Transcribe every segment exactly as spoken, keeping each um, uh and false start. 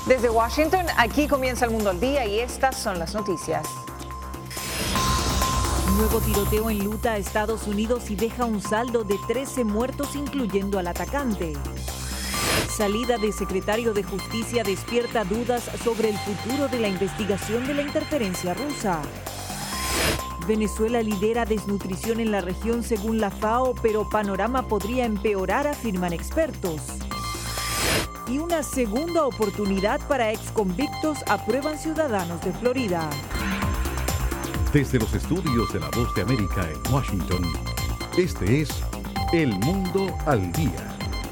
Desde Washington, aquí comienza El Mundo al Día y estas son las noticias. Nuevo tiroteo en Utah, Estados Unidos, y deja un saldo de trece muertos, incluyendo al atacante. Salida de secretario de Justicia despierta dudas sobre el futuro de la investigación de la interferencia rusa. Venezuela lidera desnutrición en la región según la FAO, pero panorama podría empeorar, afirman expertos. Y una segunda oportunidad para exconvictos aprueban ciudadanos de Florida. Desde los estudios de La Voz de América en Washington, este es El Mundo al Día.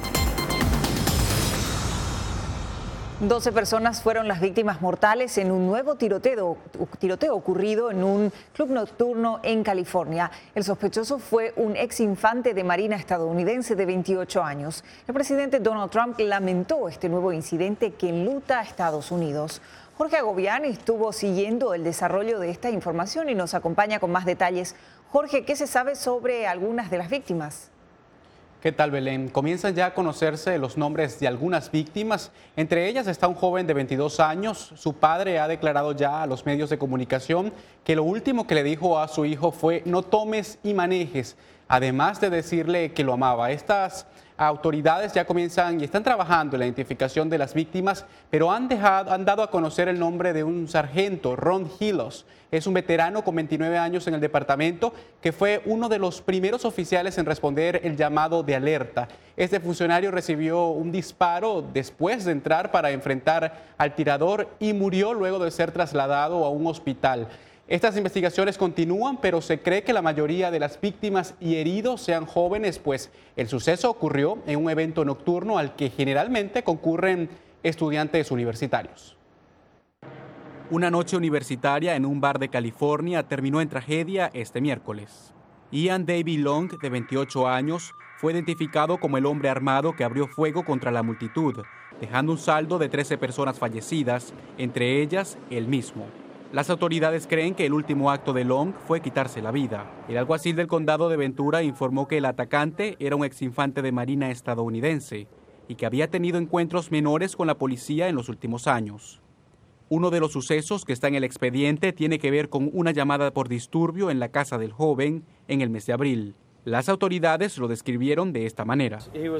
doce personas fueron las víctimas mortales en un nuevo tiroteo, tiroteo ocurrido en un club nocturno en California. El sospechoso fue un ex infante de Marina estadounidense de veintiocho años. El presidente Donald Trump lamentó este nuevo incidente que enluta a Estados Unidos. Jorge Agobián estuvo siguiendo el desarrollo de esta información y nos acompaña con más detalles. Jorge, ¿qué se sabe sobre algunas de las víctimas? ¿Qué tal, Belén? Comienzan ya a conocerse los nombres de algunas víctimas. Entre ellas está un joven de veintidós años. Su padre ha declarado ya a los medios de comunicación que lo último que le dijo a su hijo fue no tomes y manejes, además de decirle que lo amaba. Estas autoridades ya comienzan y están trabajando en la identificación de las víctimas, pero han, dejado, han dado a conocer el nombre de un sargento, Ron Hilos. Es un veterano con veintinueve años en el departamento que fue uno de los primeros oficiales en responder el llamado de alerta. Este funcionario recibió un disparo después de entrar para enfrentar al tirador y murió luego de ser trasladado a un hospital. Estas investigaciones continúan, pero se cree que la mayoría de las víctimas y heridos sean jóvenes, pues el suceso ocurrió en un evento nocturno al que generalmente concurren estudiantes universitarios. Una noche universitaria en un bar de California terminó en tragedia este miércoles. Ian Davey Long, de veintiocho años, fue identificado como el hombre armado que abrió fuego contra la multitud, dejando un saldo de trece personas fallecidas, entre ellas él mismo. Las autoridades creen que el último acto de Long fue quitarse la vida. El alguacil del condado de Ventura informó que el atacante era un exinfante de Marina estadounidense y que había tenido encuentros menores con la policía en los últimos años. Uno de los sucesos que está en el expediente tiene que ver con una llamada por disturbio en la casa del joven en el mes de abril. Las autoridades lo describieron de esta manera.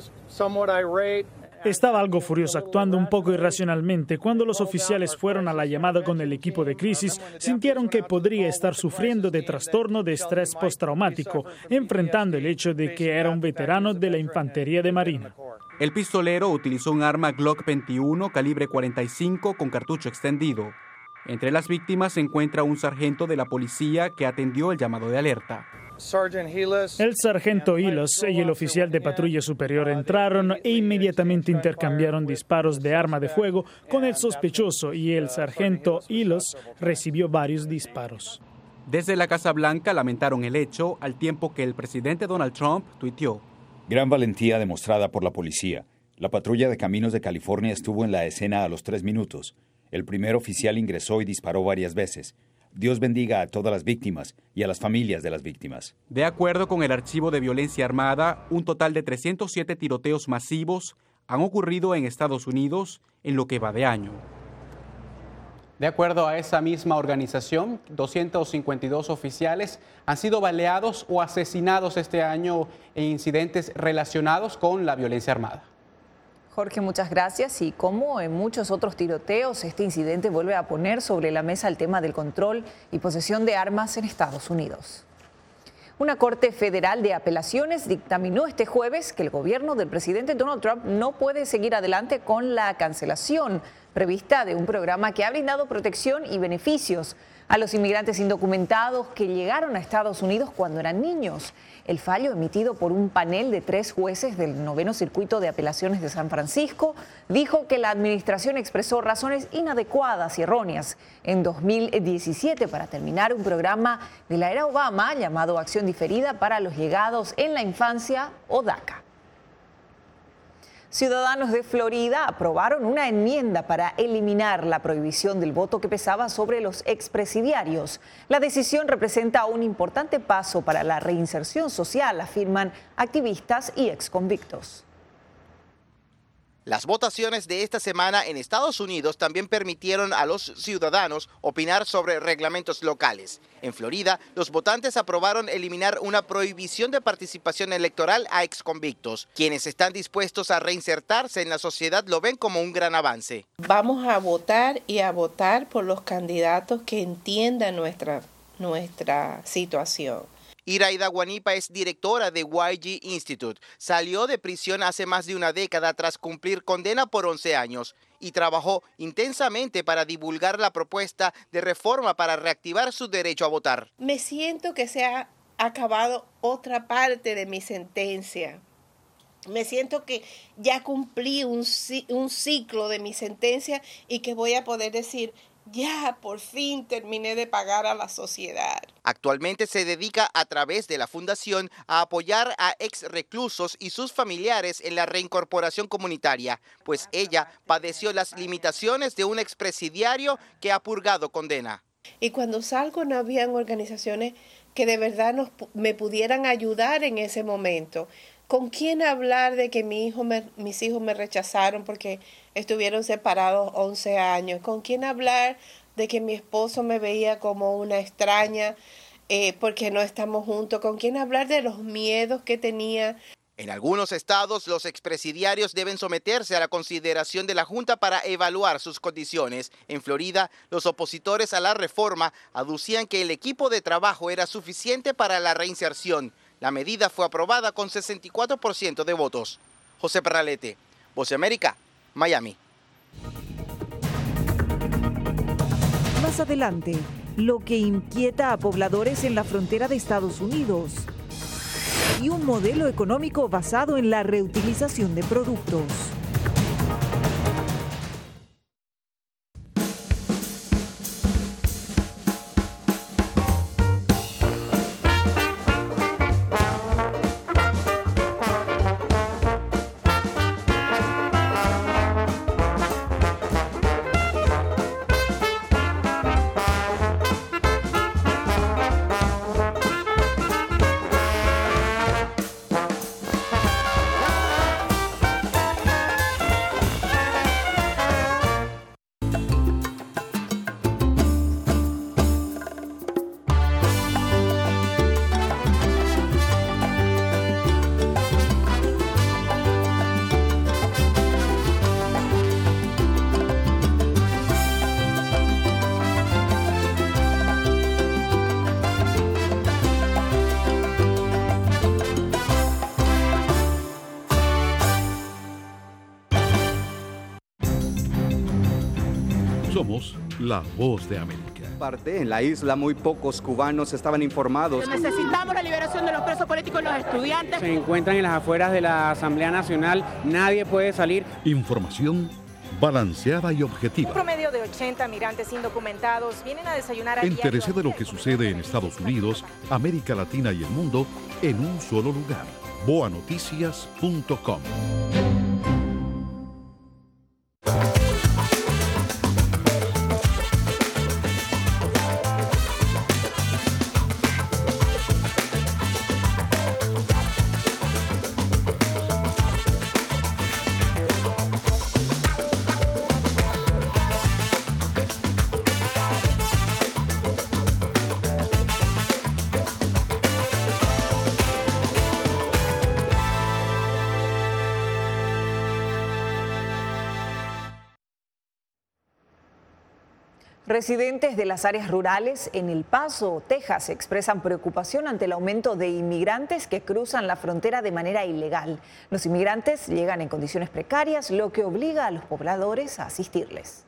Estaba algo furioso, actuando un poco irracionalmente. Cuando los oficiales fueron a la llamada con el equipo de crisis, sintieron que podría estar sufriendo de trastorno de estrés postraumático, enfrentando el hecho de que era un veterano de la Infantería de Marina. El pistolero utilizó un arma Glock veintiuno calibre cuarenta y cinco con cartucho extendido. Entre las víctimas se encuentra un sargento de la policía que atendió el llamado de alerta. El sargento Hilos y el oficial de patrulla superior entraron e inmediatamente intercambiaron disparos de arma de fuego con el sospechoso y el sargento Hilos recibió varios disparos. Desde la Casa Blanca lamentaron el hecho al tiempo que el presidente Donald Trump tuiteó. Gran valentía demostrada por la policía. La patrulla de caminos de California estuvo en la escena a los tres minutos. El primer oficial ingresó y disparó varias veces. Dios bendiga a todas las víctimas y a las familias de las víctimas. De acuerdo con el Archivo de Violencia Armada, un total de trescientos siete tiroteos masivos han ocurrido en Estados Unidos en lo que va de año. De acuerdo a esa misma organización, doscientos cincuenta y dos oficiales han sido baleados o asesinados este año en incidentes relacionados con la violencia armada. Jorge, muchas gracias. Y como en muchos otros tiroteos, este incidente vuelve a poner sobre la mesa el tema del control y posesión de armas en Estados Unidos. Una corte federal de apelaciones dictaminó este jueves que el gobierno del presidente Donald Trump no puede seguir adelante con la cancelación prevista de un programa que ha brindado protección y beneficios a los inmigrantes indocumentados que llegaron a Estados Unidos cuando eran niños. El fallo emitido por un panel de tres jueces del noveno circuito de apelaciones de San Francisco dijo que la administración expresó razones inadecuadas y erróneas en dos mil diecisiete para terminar un programa de la era Obama llamado Acción Diferida para los Llegados en la Infancia o DACA. Ciudadanos de Florida aprobaron una enmienda para eliminar la prohibición del voto que pesaba sobre los expresidiarios. La decisión representa un importante paso para la reinserción social, afirman activistas y exconvictos. Las votaciones de esta semana en Estados Unidos también permitieron a los ciudadanos opinar sobre reglamentos locales. En Florida, los votantes aprobaron eliminar una prohibición de participación electoral a exconvictos. Quienes están dispuestos a reinsertarse en la sociedad lo ven como un gran avance. Vamos a votar y a votar por los candidatos que entiendan nuestra, nuestra situación. Iraida Guanipa es directora de Y G Institute. Salió de prisión hace más de una década tras cumplir condena por once años y trabajó intensamente para divulgar la propuesta de reforma para reactivar su derecho a votar. Me siento que se ha acabado otra parte de mi sentencia. Me siento que ya cumplí un, un ciclo de mi sentencia y que voy a poder decir, ya, por fin terminé de pagar a la sociedad. Actualmente se dedica a través de la fundación a apoyar a ex reclusos y sus familiares en la reincorporación comunitaria, pues ella padeció las limitaciones de un expresidiario que ha purgado condena. Y cuando salgo no habían organizaciones que de verdad nos, me pudieran ayudar en ese momento. ¿Con quién hablar de que mi hijo me, mis hijos me rechazaron porque estuvieron separados once años? ¿Con quién hablar de que mi esposo me veía como una extraña eh, porque no estamos juntos? ¿Con quién hablar de los miedos que tenía? En algunos estados, los expresidiarios deben someterse a la consideración de la Junta para evaluar sus condiciones. En Florida, los opositores a la reforma aducían que el equipo de trabajo era suficiente para la reinserción. La medida fue aprobada con sesenta y cuatro por ciento de votos. José Perralete, Voz de América, Miami. Más adelante, lo que inquieta a pobladores en la frontera de Estados Unidos y un modelo económico basado en la reutilización de productos. Somos la Voz de América. En la isla muy pocos cubanos estaban informados. Necesitamos la liberación de los presos políticos y los estudiantes. Se encuentran en las afueras de la Asamblea Nacional, nadie puede salir. Información balanceada y objetiva. Un promedio de ochenta migrantes indocumentados vienen a desayunar a Entérese de lo que sucede en Estados Unidos, América Latina y el mundo en un solo lugar. boa noticias punto com. Residentes de las áreas rurales en El Paso, Texas, expresan preocupación ante el aumento de inmigrantes que cruzan la frontera de manera ilegal. Los inmigrantes llegan en condiciones precarias, lo que obliga a los pobladores a asistirles.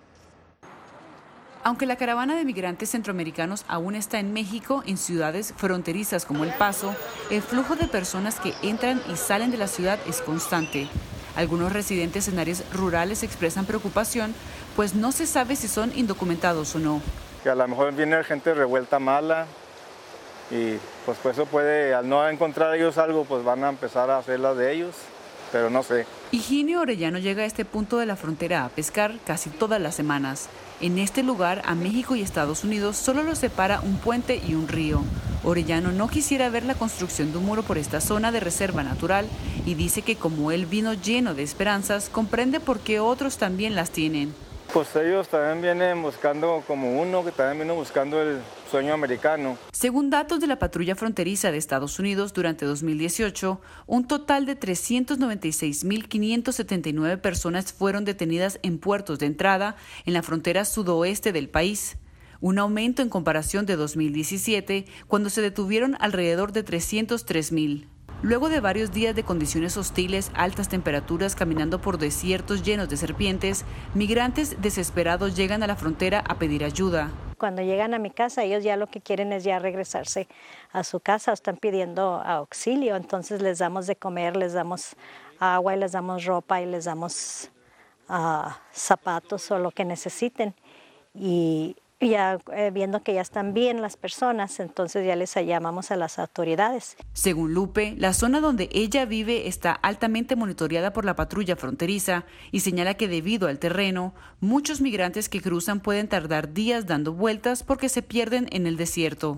Aunque la caravana de migrantes centroamericanos aún está en México, en ciudades fronterizas como El Paso, el flujo de personas que entran y salen de la ciudad es constante. Algunos residentes en áreas rurales expresan preocupación, pues no se sabe si son indocumentados o no. Que a lo mejor viene gente revuelta mala y pues, pues eso puede, al no encontrar ellos algo, pues van a empezar a hacer las de ellos, pero no sé. Higinio Orellano llega a este punto de la frontera a pescar casi todas las semanas. En este lugar, a México y Estados Unidos, solo los separa un puente y un río. Orellano no quisiera ver la construcción de un muro por esta zona de reserva natural y dice que como él vino lleno de esperanzas, comprende por qué otros también las tienen. Pues ellos también vienen buscando, como uno que también vino buscando el sueño americano. Según datos de la patrulla fronteriza de Estados Unidos, durante dos mil dieciocho, un total de trescientos noventa y seis mil quinientas setenta y nueve personas fueron detenidas en puertos de entrada en la frontera sudoeste del país. Un aumento en comparación de dos mil diecisiete, cuando se detuvieron alrededor de trescientos tres mil. Luego de varios días de condiciones hostiles, altas temperaturas, caminando por desiertos llenos de serpientes, migrantes desesperados llegan a la frontera a pedir ayuda. Cuando llegan a mi casa, ellos ya lo que quieren es ya regresarse a su casa, están pidiendo auxilio, entonces les damos de comer, les damos agua y les damos ropa y les damos uh, zapatos o lo que necesiten. Y ya eh, viendo que ya están bien las personas, entonces ya les llamamos a las autoridades. Según Lupe, la zona donde ella vive está altamente monitoreada por la patrulla fronteriza y señala que debido al terreno, muchos migrantes que cruzan pueden tardar días dando vueltas porque se pierden en el desierto.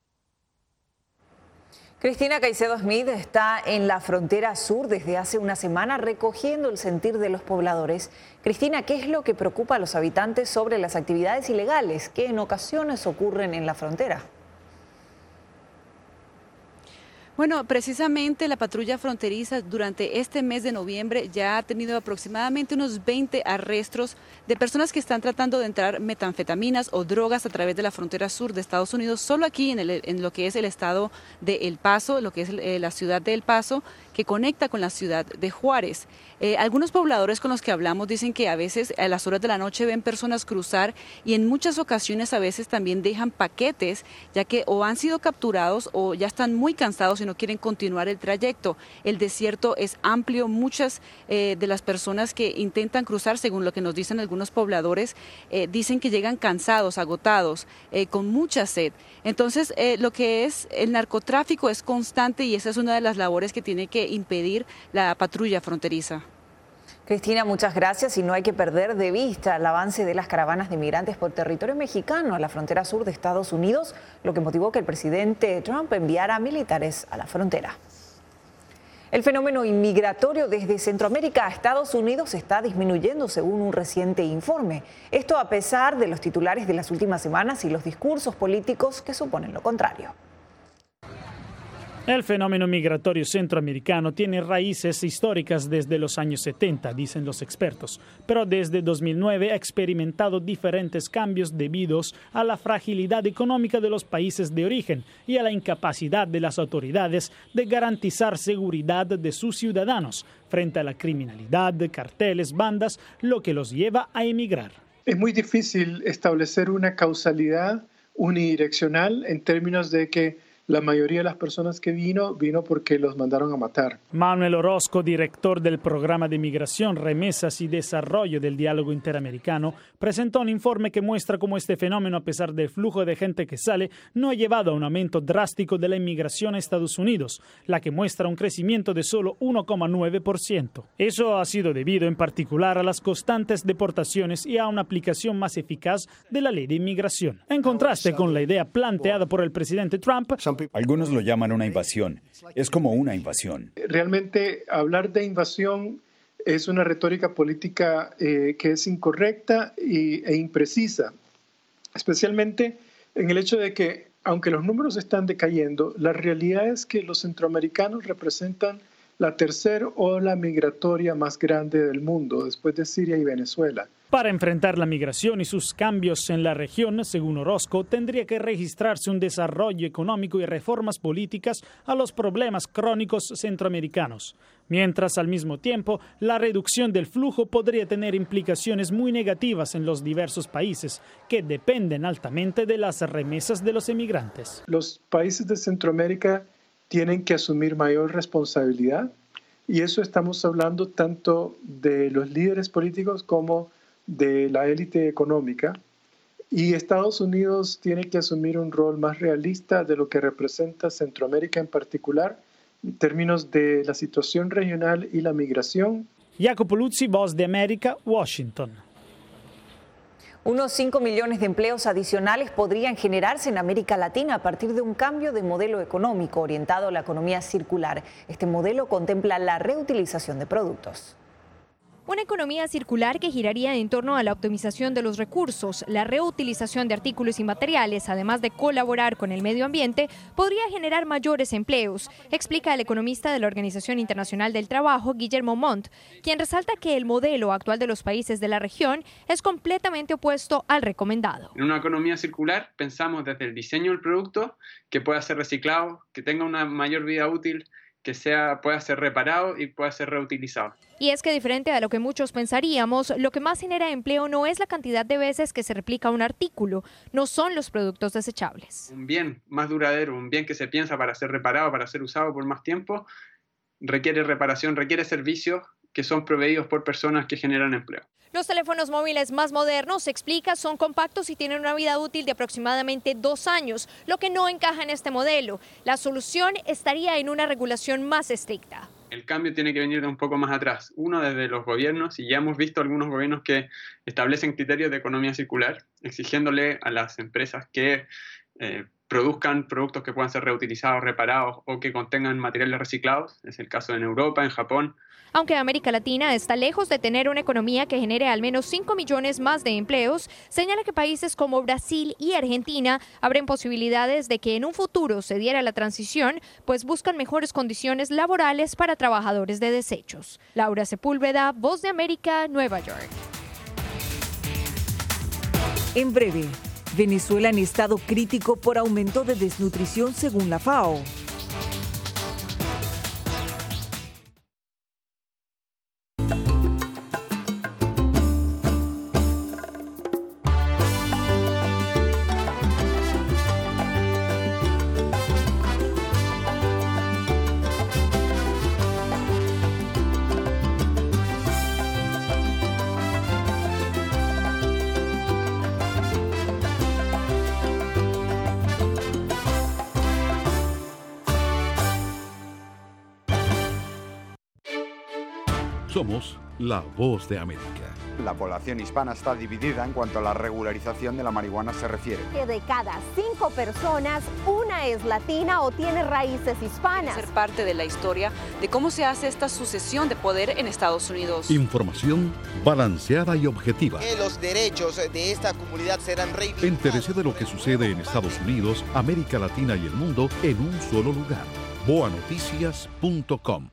Cristina Caicedo Smith está en la frontera sur desde hace una semana recogiendo el sentir de los pobladores. Cristina, ¿qué es lo que preocupa a los habitantes sobre las actividades ilegales que en ocasiones ocurren en la frontera? Bueno, precisamente la patrulla fronteriza durante este mes de noviembre ya ha tenido aproximadamente unos veinte arrestos de personas que están tratando de entrar metanfetaminas o drogas a través de la frontera sur de Estados Unidos, solo aquí en, el, en lo que es el estado de El Paso, lo que es eh, la ciudad de El Paso, que conecta con la ciudad de Juárez. Eh, algunos pobladores con los que hablamos dicen que a veces a las horas de la noche ven personas cruzar y en muchas ocasiones a veces también dejan paquetes, ya que o han sido capturados o ya están muy cansados y no quieren continuar el trayecto. El desierto es amplio, muchas eh, de las personas que intentan cruzar, según lo que nos dicen algunos pobladores, eh, dicen que llegan cansados, agotados, eh, con mucha sed. Entonces, eh, lo que es el narcotráfico es constante y esa es una de las labores que tiene que impedir la patrulla fronteriza. Cristina, muchas gracias y no hay que perder de vista el avance de las caravanas de migrantes por territorio mexicano a la frontera sur de Estados Unidos, lo que motivó que el presidente Trump enviara militares a la frontera. El fenómeno inmigratorio desde Centroamérica a Estados Unidos está disminuyendo según un reciente informe. Esto a pesar de los titulares de las últimas semanas y los discursos políticos que suponen lo contrario. El fenómeno migratorio centroamericano tiene raíces históricas desde los años setenta, dicen los expertos, pero desde dos mil nueve ha experimentado diferentes cambios debidos a la fragilidad económica de los países de origen y a la incapacidad de las autoridades de garantizar seguridad de sus ciudadanos frente a la criminalidad, carteles, bandas, lo que los lleva a emigrar. Es muy difícil establecer una causalidad unidireccional en términos de que la mayoría de las personas que vino, vino porque los mandaron a matar. Manuel Orozco, director del Programa de Migración, Remesas y Desarrollo del Diálogo Interamericano, presentó un informe que muestra cómo este fenómeno, a pesar del flujo de gente que sale, no ha llevado a un aumento drástico de la inmigración a Estados Unidos, la que muestra un crecimiento de solo uno coma nueve por ciento. Eso ha sido debido en particular a las constantes deportaciones y a una aplicación más eficaz de la ley de inmigración. En contraste con la idea planteada por el presidente Trump, algunos lo llaman una invasión. Es como una invasión. Realmente hablar de invasión es una retórica política eh, que es incorrecta y, e imprecisa, especialmente en el hecho de que, aunque los números están decayendo, la realidad es que los centroamericanos representan la tercera ola migratoria más grande del mundo, después de Siria y Venezuela. Para enfrentar la migración y sus cambios en la región, según Orozco, tendría que registrarse un desarrollo económico y reformas políticas a los problemas crónicos centroamericanos. Mientras, al mismo tiempo, la reducción del flujo podría tener implicaciones muy negativas en los diversos países que dependen altamente de las remesas de los emigrantes. Los países de Centroamérica tienen que asumir mayor responsabilidad y eso estamos hablando tanto de los líderes políticos como de la élite económica, y Estados Unidos tiene que asumir un rol más realista de lo que representa Centroamérica en particular en términos de la situación regional y la migración. Jacopo Luzzi, Voz de América, Washington. Unos cinco millones de empleos adicionales podrían generarse en América Latina a partir de un cambio de modelo económico orientado a la economía circular. Este modelo contempla la reutilización de productos. Una economía circular que giraría en torno a la optimización de los recursos, la reutilización de artículos y materiales, además de colaborar con el medio ambiente, podría generar mayores empleos, explica el economista de la Organización Internacional del Trabajo, Guillermo Montt, quien resalta que el modelo actual de los países de la región es completamente opuesto al recomendado. En una economía circular pensamos desde el diseño del producto, que pueda ser reciclado, que tenga una mayor vida útil, que sea, pueda ser reparado y pueda ser reutilizado. Y es que diferente a lo que muchos pensaríamos, lo que más genera empleo no es la cantidad de veces que se replica un artículo, no son los productos desechables. Un bien más duradero, un bien que se piensa para ser reparado, para ser usado por más tiempo, requiere reparación, requiere servicios que son proveídos por personas que generan empleo. Los teléfonos móviles más modernos, se explica, son compactos y tienen una vida útil de aproximadamente dos años, lo que no encaja en este modelo. La solución estaría en una regulación más estricta. El cambio tiene que venir de un poco más atrás. Uno, desde los gobiernos, y ya hemos visto algunos gobiernos que establecen criterios de economía circular, exigiéndole a las empresas que eh, produzcan productos que puedan ser reutilizados, reparados o que contengan materiales reciclados. Es el caso en Europa, en Japón. Aunque América Latina está lejos de tener una economía que genere al menos cinco millones más de empleos, señala que países como Brasil y Argentina abren posibilidades de que en un futuro se diera la transición, pues buscan mejores condiciones laborales para trabajadores de desechos. Laura Sepúlveda, Voz de América, Nueva York. En breve, Venezuela en estado crítico por aumento de desnutrición según la FAO. Somos la Voz de América. La población hispana está dividida en cuanto a la regularización de la marihuana se refiere. Que de cada cinco personas, una es latina o tiene raíces hispanas. Ser parte de la historia de cómo se hace esta sucesión de poder en Estados Unidos. Información balanceada y objetiva. Que los derechos de esta comunidad serán reivindicados. Entérese de lo que sucede en Estados Unidos, América Latina y el mundo en un solo lugar. boa noticias punto com.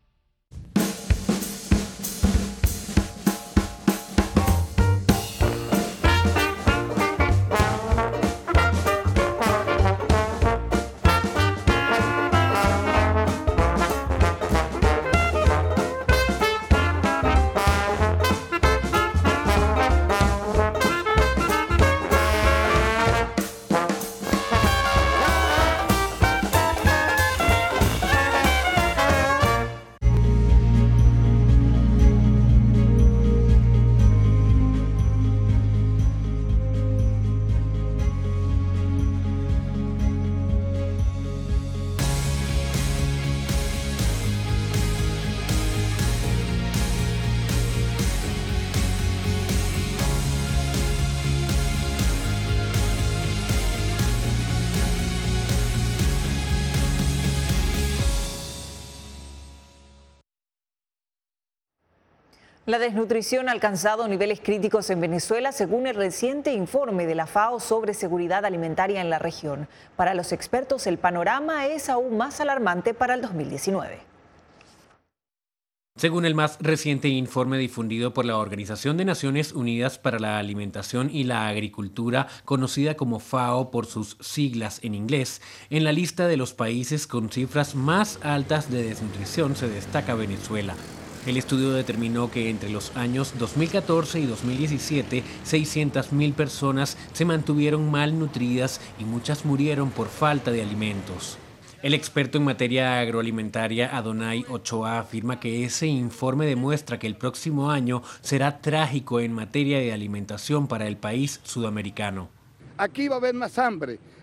La desnutrición ha alcanzado niveles críticos en Venezuela según el reciente informe de la FAO sobre seguridad alimentaria en la región. Para los expertos, el panorama es aún más alarmante para el dos mil diecinueve. Según el más reciente informe difundido por la Organización de Naciones Unidas para la Alimentación y la Agricultura, conocida como FAO por sus siglas en inglés, en la lista de los países con cifras más altas de desnutrición se destaca Venezuela. El estudio determinó que entre los años dos mil catorce y dos mil diecisiete, seiscientas mil personas se mantuvieron malnutridas y muchas murieron por falta de alimentos. El experto en materia agroalimentaria Adonai Ochoa afirma que ese informe demuestra que el próximo año será trágico en materia de alimentación para el país sudamericano. Aquí va a haber más hambre,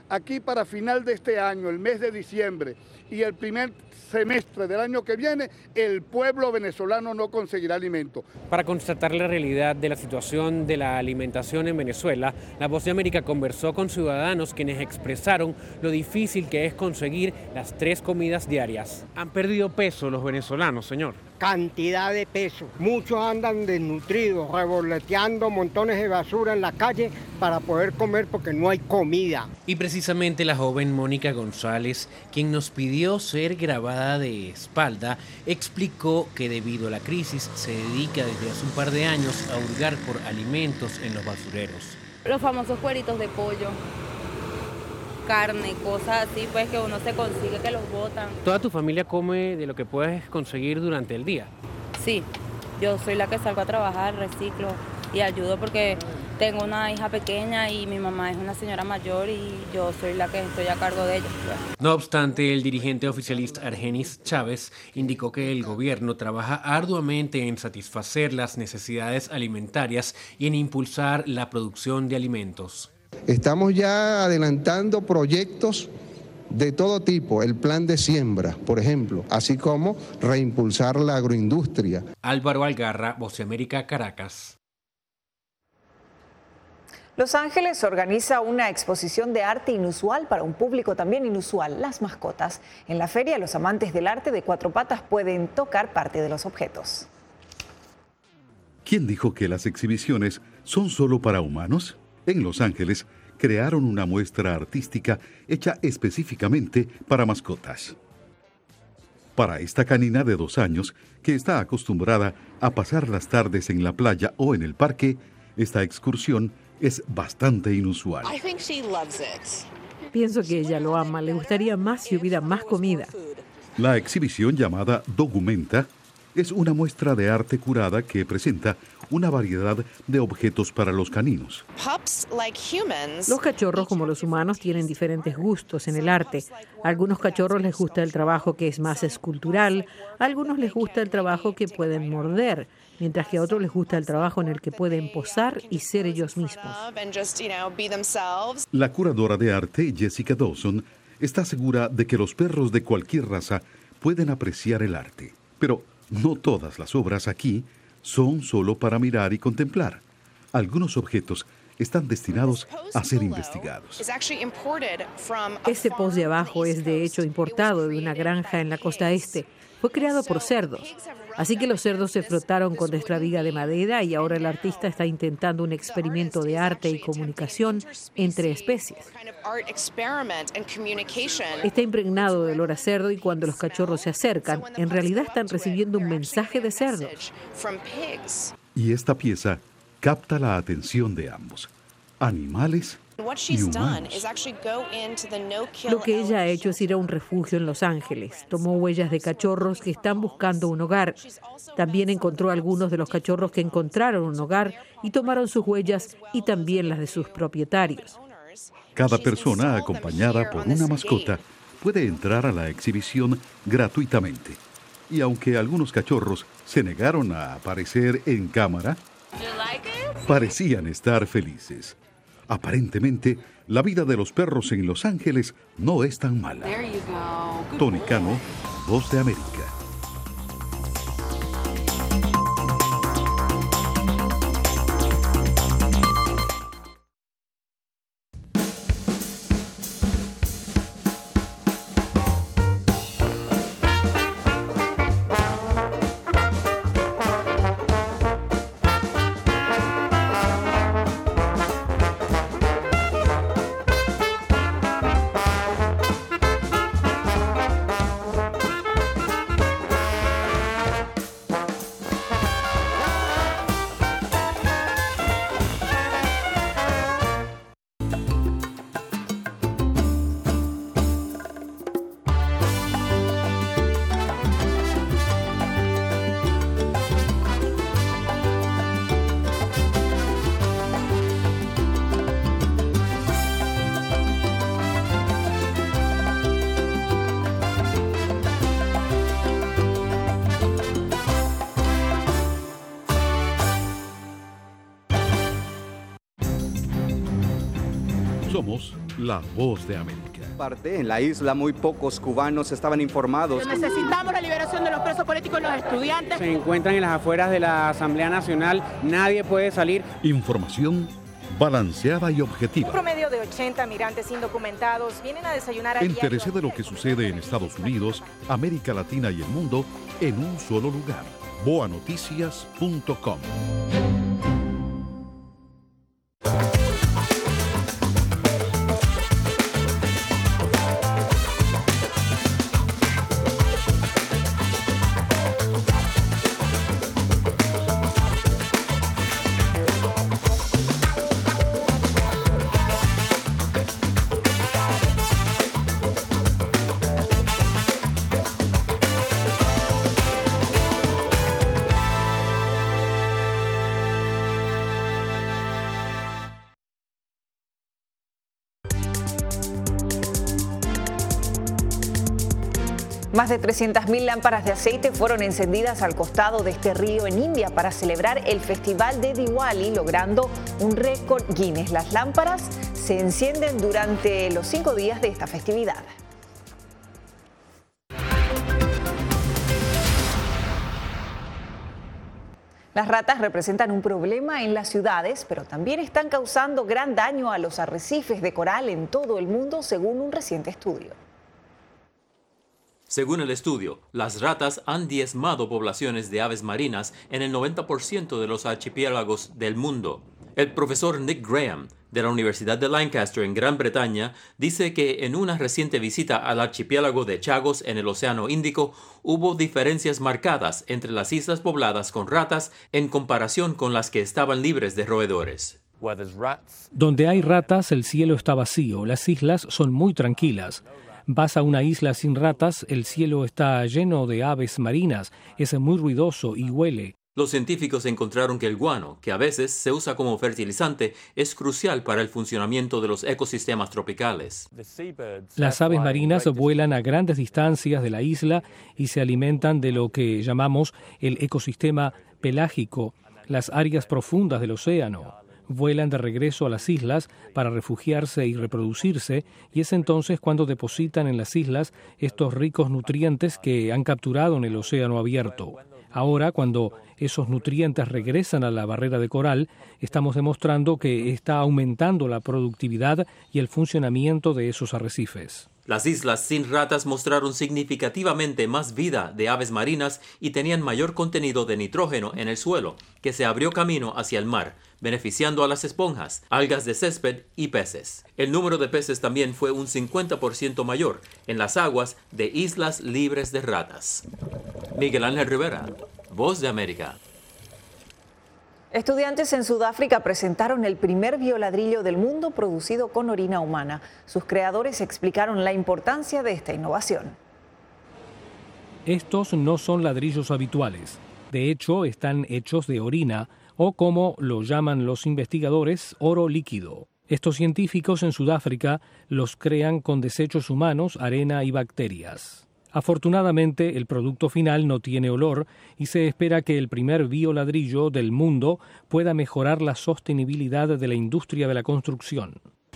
aquí para final de este año, el mes de diciembre y el primer semestre del año que viene, el pueblo venezolano no conseguirá alimento. Para constatar la realidad de la situación de la alimentación en Venezuela, La Voz de América conversó con ciudadanos quienes expresaron lo difícil que es conseguir las tres comidas diarias. ¿Han perdido peso los venezolanos, señor? Cantidad de peso. Muchos andan desnutridos, revoloteando montones de basura en la calle para poder comer porque no hay comida. Y precisamente la joven Mónica González, quien nos pidió ser grabada de espalda, explicó que debido a la crisis se dedica desde hace un par de años a hurgar por alimentos en los basureros. Los famosos cueritos de pollo, carne, cosas así, pues que uno se consigue que los botan. ¿Toda tu familia come de lo que puedes conseguir durante el día? Sí, yo soy la que salgo a trabajar, reciclo y ayudo porque tengo una hija pequeña y mi mamá es una señora mayor y yo soy la que estoy a cargo de ella. No obstante, el dirigente oficialista Argenis Chávez indicó que el gobierno trabaja arduamente en satisfacer las necesidades alimentarias y en impulsar la producción de alimentos. Estamos ya adelantando proyectos de todo tipo, el plan de siembra, por ejemplo, así como reimpulsar la agroindustria. Álvaro Algarra, Voz de América, Caracas. Los Ángeles organiza una exposición de arte inusual para un público también inusual, las mascotas. En la feria, los amantes del arte de cuatro patas pueden tocar parte de los objetos. ¿Quién dijo que las exhibiciones son solo para humanos? En Los Ángeles crearon una muestra artística hecha específicamente para mascotas. Para esta canina de dos años, que está acostumbrada a pasar las tardes en la playa o en el parque, esta excursión es bastante inusual. Pienso que ella lo ama. Le gustaría más si hubiera más comida. La exhibición llamada Documenta es una muestra de arte curada que presenta una variedad de objetos para los caninos. Los cachorros, como los humanos, tienen diferentes gustos en el arte. A algunos cachorros les gusta el trabajo que es más escultural, a algunos les gusta el trabajo que pueden morder, mientras que a otros les gusta el trabajo en el que pueden posar y ser ellos mismos. La curadora de arte, Jessica Dawson, está segura de que los perros de cualquier raza pueden apreciar el arte. Pero no todas las obras aquí son solo para mirar y contemplar. Algunos objetos están destinados a ser investigados. Este post de abajo es de hecho importado de una granja en la costa este. Fue creado por cerdos. Así que los cerdos se frotaron contra esta viga de madera y ahora el artista está intentando un experimento de arte y comunicación entre especies. Está impregnado de olor a cerdo y cuando los cachorros se acercan, en realidad están recibiendo un mensaje de cerdos. Y esta pieza capta la atención de ambos, animales y humanos. Lo que ella ha hecho es ir a un refugio en Los Ángeles. Tomó huellas de cachorros que están buscando un hogar. También encontró algunos de los cachorros que encontraron un hogar y tomaron sus huellas y también las de sus propietarios. Cada persona acompañada por una mascota puede entrar a la exhibición gratuitamente. Y aunque algunos cachorros se negaron a aparecer en cámara, parecían estar felices. Aparentemente, la vida de los perros en Los Ángeles no es tan mala. Tony Cano, Voz de América. La Voz de América. En la isla muy pocos cubanos estaban informados. Necesitamos la liberación de los presos políticos y los estudiantes. Se encuentran en las afueras de la Asamblea Nacional, nadie puede salir. Información balanceada y objetiva. Un promedio de ochenta migrantes indocumentados vienen a desayunar a Entérese de lo que sucede en Estados Unidos, América Latina y el mundo en un solo lugar. boa noticias punto com. Más de trescientas mil lámparas de aceite fueron encendidas al costado de este río en India para celebrar el festival de Diwali, logrando un récord Guinness. Las lámparas se encienden durante los cinco días de esta festividad. Las ratas representan un problema en las ciudades, pero también están causando gran daño a los arrecifes de coral en todo el mundo, según un reciente estudio. Según el estudio, las ratas han diezmado poblaciones de aves marinas en el noventa por ciento de los archipiélagos del mundo. El profesor Nick Graham, de la Universidad de Lancaster en Gran Bretaña, dice que en una reciente visita al archipiélago de Chagos en el Océano Índico hubo diferencias marcadas entre las islas pobladas con ratas en comparación con las que estaban libres de roedores. Donde hay ratas, el cielo está vacío, las islas son muy tranquilas. Vas a una isla sin ratas, el cielo está lleno de aves marinas, es muy ruidoso y huele. Los científicos encontraron que el guano, que a veces se usa como fertilizante, es crucial para el funcionamiento de los ecosistemas tropicales. Las aves marinas vuelan a grandes distancias de la isla y se alimentan de lo que llamamos el ecosistema pelágico, las áreas profundas del océano. Vuelan de regreso a las islas para refugiarse y reproducirse, y es entonces cuando depositan en las islas estos ricos nutrientes que han capturado en el océano abierto. Ahora, cuando esos nutrientes regresan a la barrera de coral, estamos demostrando que está aumentando la productividad y el funcionamiento de esos arrecifes. Las islas sin ratas mostraron significativamente más vida de aves marinas y tenían mayor contenido de nitrógeno en el suelo, que se abrió camino hacia el mar, beneficiando a las esponjas, algas de césped y peces. El número de peces también fue un cincuenta por ciento mayor en las aguas de islas libres de ratas. Miguel Ángel Rivera, Voz de América. Estudiantes en Sudáfrica presentaron el primer bioladrillo del mundo producido con orina humana. Sus creadores explicaron la importancia de esta innovación. Estos no son ladrillos habituales. De hecho, están hechos de orina, o como lo llaman los investigadores, oro líquido. Estos científicos en Sudáfrica los crean con desechos humanos, arena y bacterias. Afortunadamente, el producto final no tiene olor y se espera que el primer bioladrillo del mundo pueda mejorar la sostenibilidad de la industria de la construcción.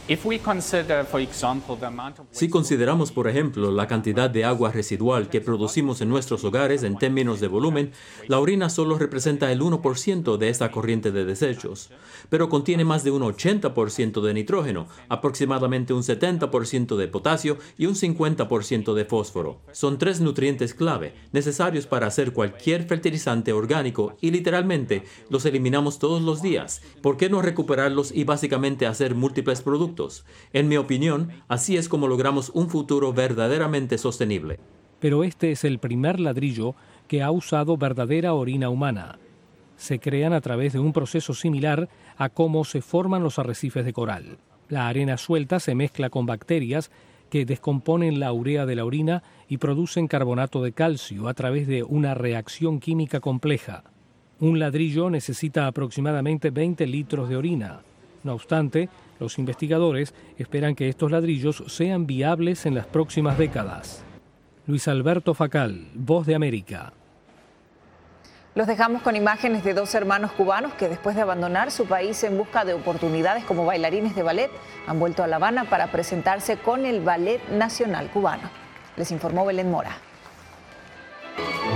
Si consideramos, por ejemplo, la cantidad de agua residual que producimos en nuestros hogares en términos de volumen, la orina solo representa el uno por ciento de esta corriente de desechos, pero contiene más de un ochenta por ciento de nitrógeno, aproximadamente un setenta por ciento de potasio y un cincuenta por ciento de fósforo. Son tres nutrientes clave, necesarios para hacer cualquier fertilizante orgánico y literalmente los eliminamos todos los días. ¿Por qué no recuperarlos y básicamente hacer múltiples productos? En mi opinión, así es como logramos un futuro verdaderamente sostenible. Pero este es el primer ladrillo que ha usado verdadera orina humana. Se crean a través de un proceso similar a cómo se forman los arrecifes de coral. La arena suelta se mezcla con bacterias que descomponen la urea de la orina y producen carbonato de calcio a través de una reacción química compleja. Un ladrillo necesita aproximadamente veinte litros de orina. No obstante, los investigadores esperan que estos ladrillos sean viables en las próximas décadas. Luis Alberto Facal, Voz de América. Los dejamos con imágenes de dos hermanos cubanos que después de abandonar su país en busca de oportunidades como bailarines de ballet, han vuelto a La Habana para presentarse con el Ballet Nacional Cubano. Les informó Belén Mora.